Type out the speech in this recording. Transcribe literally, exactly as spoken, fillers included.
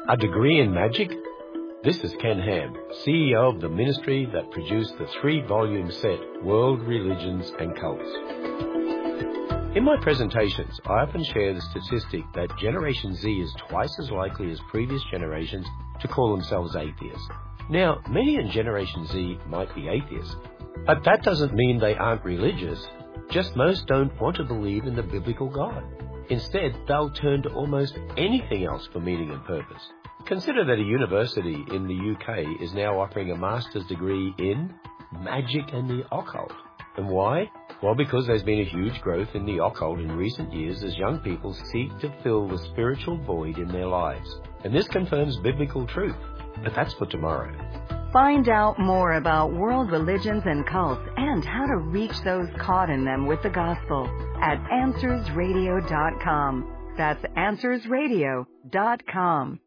A degree in magic? This is Ken Ham, C E O of the ministry that produced the three-volume set World Religions and Cults. In my presentations, I often share the statistic that Generation Z is twice as likely as previous generations to call themselves atheists. Now, many in Generation Z might be atheists, but that doesn't mean they aren't religious. Just most don't want to believe in the biblical God. Instead, they'll turn to almost anything else for meaning and purpose. Consider that a university in the U K is now offering a master's degree in magic and the occult. And why? Well, because there's been a huge growth in the occult in recent years as young people seek to fill the spiritual void in their lives. And this confirms biblical truth. But that's for tomorrow. Find out more about world religions and cults and how to reach those caught in them with the gospel at answers radio dot com. That's answers radio dot com.